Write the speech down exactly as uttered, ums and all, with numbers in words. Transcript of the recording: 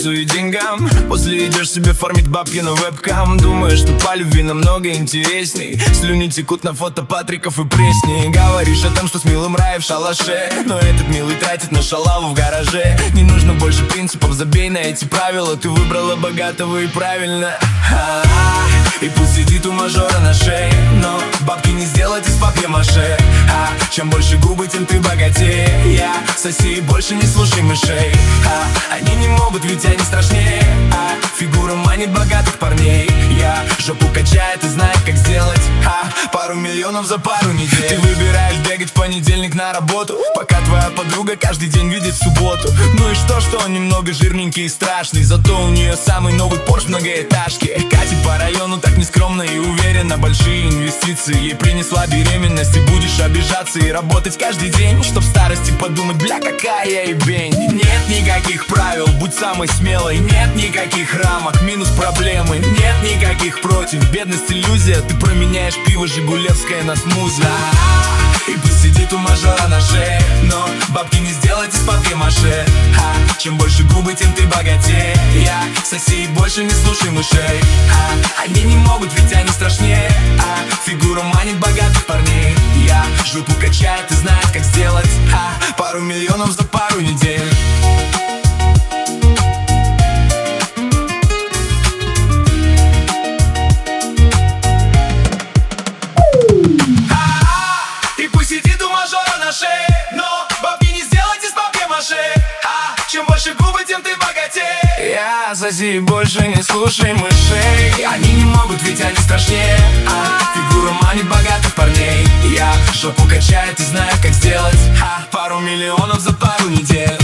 статусу и деньгам. После идешь себе фармить бабки на вебкам. Думаешь, что по любви намного интересней. Слюни текут на фото Патриков и Пресни. Говоришь о том, что с милым рай в шалаше, но этот милый тратит на шалаву в гараже. Не нужно больше принципов, забей на эти правила. Ты выбрала богатого и правильно. И пусть сидит у мажора на шее, но бабки не сделать из папье-маше. А чем больше губы, тем ты богатее. Я соси и больше не слушай мышей. А они не могут, ведь они страшнее. А фигура манит богатых парней. Я жопу качает и знает, как сделать а, пару миллионов за пару недель. Ты выбираешь бегать в понедельник на работу, пока твоя подруга каждый день видит субботу. Ну и что, что он немного жирненький и страшный, зато у нее самый новый Порш многоэтажки. Катит по району так нескромно и уверенно. Большие инвестиции ей принесла беременность. И будешь обижаться и работать каждый день, чтоб в старости подумать, бля, какая я ебень. Нет никаких правил, будь самой смелой. Нет никаких рамок, минус проблемы. Нет никаких против, бедность иллюзия. Ты променяешь пиво жигулевское на смузи. И пусть сидит у мажора на шее, но бабки не сделать из папье-маше. А чем больше губы, тем ты богатее. Я соси и больше не слушай мышей. А они не могут, ведь они страшнее. А фигура манит богатых парней. Я жопу качает и знает, как сделать а, пару миллионов за пару недель. Чем больше губы, тем ты богатее. Я соси, больше не слушай мышей. Они не могут, ведь они страшнее. А фигура манит богатых парней. Я жопу качает и знает, как сделать а, пару миллионов за пару недель.